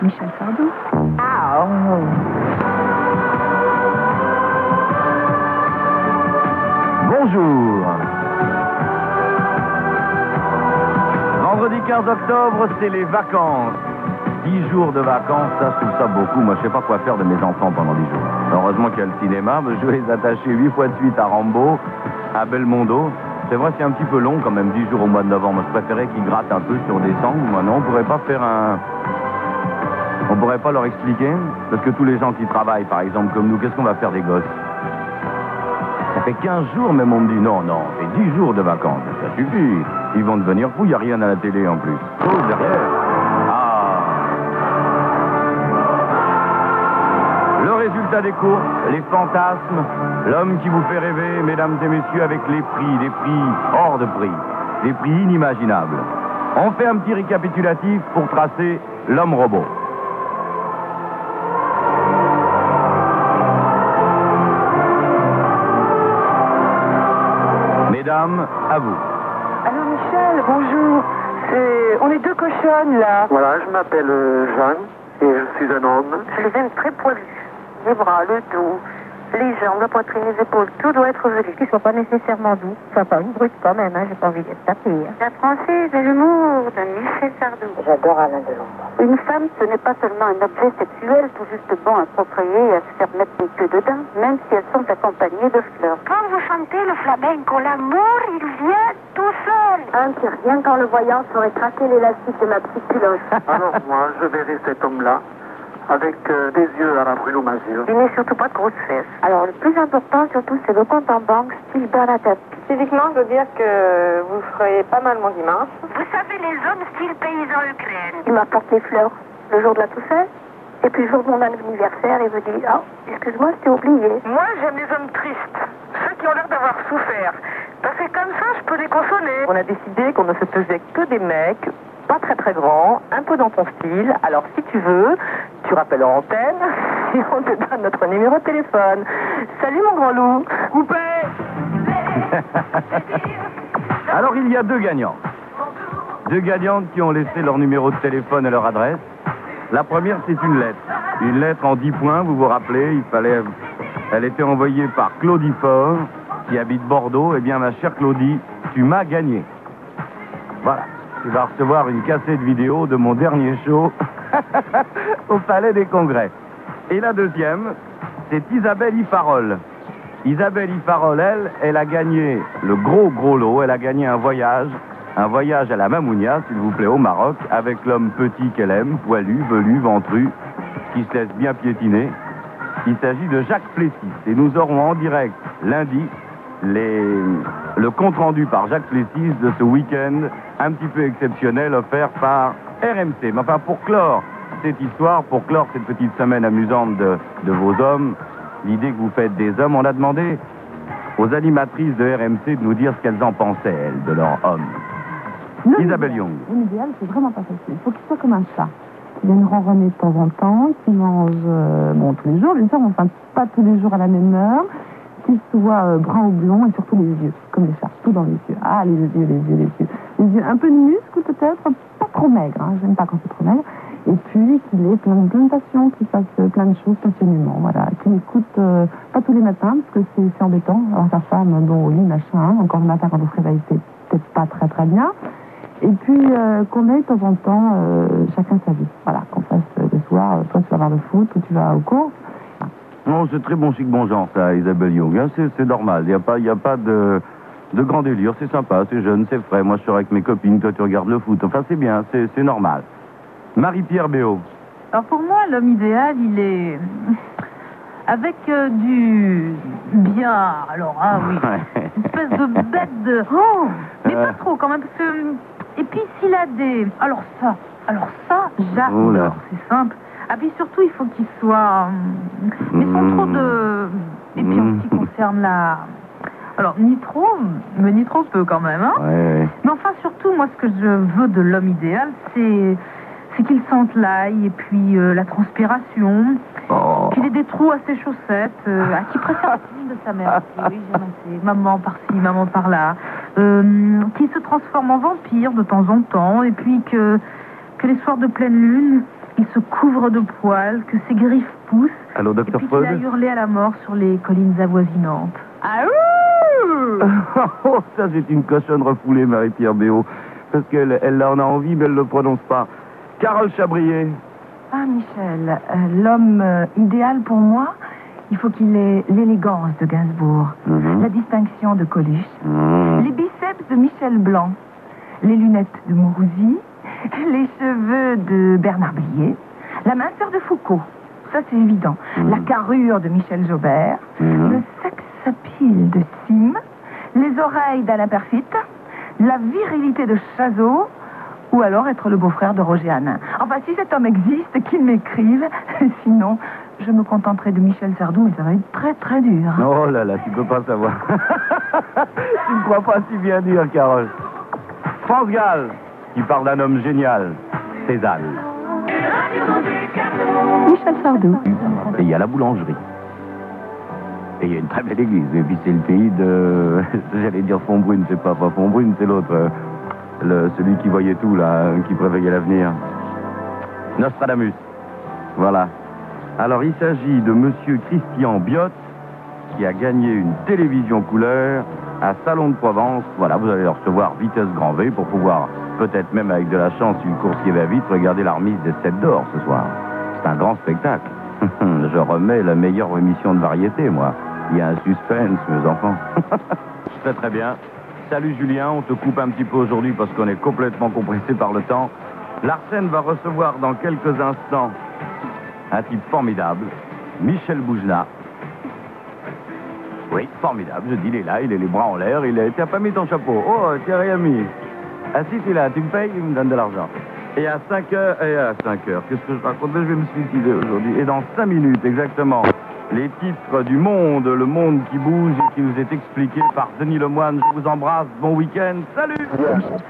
Michel Sardou. Ah, oui. Bonjour. Vendredi 15 octobre, c'est les vacances. 10 jours de vacances, ça, je trouve ça beaucoup. Moi, je sais pas quoi faire de mes enfants pendant 10 jours. Heureusement qu'il y a le cinéma. Je vais les attacher 8 fois de suite à Rambo, à Belmondo. C'est vrai, c'est un petit peu long quand même, 10 jours au mois de novembre. Je préférais qu'ils grattent un peu sur décembre. Moi, non, on pourrait pas faire un... On pourrait pas leur expliquer. Parce que tous les gens qui travaillent, par exemple, comme nous, qu'est-ce qu'on va faire des gosses? Ça fait 15 jours, même on me dit, non, c'est 10 jours de vacances. Ça suffit. Ils vont devenir fous, il n'y a rien à la télé en plus. Oh, derrière. Le résultat des courses, les fantasmes, l'homme qui vous fait rêver, mesdames et messieurs, avec les prix hors de prix, les prix inimaginables. On fait un petit récapitulatif pour tracer l'homme robot. Mesdames, à vous. Alors Michel, bonjour. On est deux cochonnes là. Voilà, je m'appelle Jeanne et je suis un homme. Je les aime très poilus. Les bras, le dos, les jambes, la poitrine, les épaules, tout doit être velu. Qu'ils ne soient pas nécessairement doux. Enfin, pas une brute quand même, hein, j'ai pas envie d'être tapée. Hein. La française et l'humour de Michel Sardou. J'adore Alain Delon. Une femme, ce n'est pas seulement un objet sexuel tout juste bon à approprier et à se faire mettre une queue dedans, même si elles sont accompagnées de fleurs. Quand vous chantez le flamenco, l'amour, il vient tout seul. Un qui rien qu'en le voyant saurait traquer l'élastique de ma petite culotte. Alors moi, je verrai cet homme-là avec des yeux à la Bruno Mazur. Il n'est surtout pas de grosses fesses. Alors le plus important surtout, c'est le compte en banque style Bernadette. Physiquement, je veux dire que vous ferez pas mal mon dimanche. Vous savez, les hommes style paysan Ukraine. Il m'apporte les fleurs le jour de la Toussaint. Et puis le jour de mon anniversaire, il me dit, oh, excuse-moi, je t'ai oublié. Moi, j'aime les hommes tristes, ceux qui ont l'air d'avoir souffert. Parce que comme ça, je peux les consoler. On a décidé qu'on ne se faisait que des mecs, pas très très grands, un peu dans ton style. Alors si tu veux, tu rappelles en antenne et on te donne notre numéro de téléphone. Salut mon grand loup. Coupé. Alors, il y a deux gagnants. Deux gagnantes qui ont laissé leur numéro de téléphone et leur adresse. La première, c'est une lettre. Une lettre en 10 points, vous vous rappelez, elle était envoyée par Claudie Faure, qui habite Bordeaux. Eh bien, ma chère Claudie, tu m'as gagné. Voilà. Tu vas recevoir une cassette vidéo de mon dernier show au Palais des Congrès. Et la deuxième, c'est Isabelle Ifarol. Isabelle Ifarol, elle a gagné le gros lot. Elle a gagné un voyage à la Mamounia, s'il vous plaît, au Maroc, avec l'homme petit qu'elle aime, poilu, velu, ventru, qui se laisse bien piétiner. Il s'agit de Jacques Plessis. Et nous aurons en direct, lundi, le compte-rendu par Jacques Plessis de ce week-end un petit peu exceptionnel offert par RMC. Mais enfin, pour clore cette histoire, pour clore cette petite semaine amusante de vos hommes, l'idée que vous faites des hommes, on a demandé aux animatrices de RMC de nous dire ce qu'elles en pensaient, elles, de leurs hommes. Isabelle Young. L'idéal, c'est vraiment pas facile. Il faut qu'il soit comme un chat. Qu'il vienne ronronner de temps en temps, qu'il mange tous les jours, bien sûr, enfin pas tous les jours à la même heure, qu'il soit brun ou blond et surtout les yeux, comme les chats, tout dans les yeux. Ah, les yeux. Les yeux, un peu de muscle peut-être, pas trop maigre, hein, j'aime pas quand c'est trop maigre. Et puis qu'il ait plein de passion, qu'il fasse plein de choses passionnément, voilà. Qu'il écoute pas tous les matins, parce que c'est embêtant, alors sa femme, bon, au lit, machin, hein, encore le matin quand on se réveille, c'est peut-être pas très très bien. Et puis qu'on ait de temps en temps chacun sa vie. Voilà, qu'on fasse le soir, toi tu vas voir le foot ou tu vas aux courses. Non, c'est très bon chic, bon genre, ça, Isabelle Young. Hein, c'est normal, il n'y a pas de grand délire, c'est sympa, c'est jeune, c'est frais. Moi, je suis avec mes copines, toi, tu regardes le foot. Enfin, c'est bien, c'est normal. Marie-Pierre Béot. Alors, pour moi, l'homme idéal, il est... avec du bien, alors, ah oui, une espèce de bête de... Oh, mais pas trop quand même, parce que... Et puis, s'il a des... Alors ça, j'adore, c'est simple. Ah, puis surtout, il faut qu'il soit... Mais sans trop de... Et puis, en ce qui concerne la... Alors, ni trop peu quand même, hein. Ouais. Mais enfin, surtout, moi, ce que je veux de l'homme idéal, c'est qu'il sente l'ail et puis la transpiration, qu'il ait des trous à ses chaussettes, qu'il préfère la cuisine de sa mère. Oui, j'ai noté. Maman par-ci, maman par-là. Qu'il se transforme en vampire de temps en temps, et puis que les soirs de pleine lune, il se couvre de poils, que ses griffes poussent, Allô, et docteur puis qu'il a Freud? hurlé à la mort sur les collines avoisinantes. Ah Oh, ça c'est une cochonne refoulée, Marie-Pierre Béot. Parce qu'elle elle en a envie, mais elle ne le prononce pas. Carole Chabrier. Ah, Michel, l'homme idéal pour moi, il faut qu'il ait l'élégance de Gainsbourg, la distinction de Coluche, les biceps de Michel Blanc, les lunettes de Mourouzi, les cheveux de Bernard Blier, la minceur de Foucault, ça c'est évident, la carrure de Michel Jaubert, le sex appeal de Sim, les oreilles d'Alain Perfit, la virilité de Chazot, ou alors être le beau-frère de Roger Hanin. Enfin, si cet homme existe, qu'il m'écrive. Sinon, je me contenterai de Michel Sardou, mais ça va être très, très dur. Oh là là, tu peux pas savoir. Tu ne crois pas si bien dire, Carole. France Gall, qui parle d'un homme génial, Cézanne. Michel Sardou. Et il y a la boulangerie. Et il y a une très belle église. Et puis c'est le pays de... J'allais dire Fontbrune, c'est pas Fontbrune, c'est l'autre. Celui qui voyait tout, là, qui prévoyait l'avenir. Nostradamus. Voilà. Alors, il s'agit de monsieur Christian Biot, qui a gagné une télévision couleur à Salon de Provence. Voilà, vous allez le recevoir vitesse grand V pour pouvoir, peut-être même avec de la chance, si le coursier va vite, regarder la remise des 7 d'or ce soir. C'est un grand spectacle. Je remets la meilleure émission de variété, moi. Il y a un suspense, mes enfants. Très très bien. Salut Julien, on te coupe un petit peu aujourd'hui parce qu'on est complètement compressé par le temps. L'Arsène va recevoir dans quelques instants un type formidable, Michel Boujna. Oui, formidable, je dis, il est là, il a les bras en l'air, tu n'as pas mis ton chapeau. Oh, tu n'as rien mis. Ah si, c'est là, tu me payes, il me donne de l'argent. Et à 5 heures, qu'est-ce que je raconte? Je vais me suicider aujourd'hui. Et dans 5 minutes, exactement, les titres du Monde, le monde qui bouge et qui nous est expliqué par Denis Lemoine. Je vous embrasse, bon week-end, salut!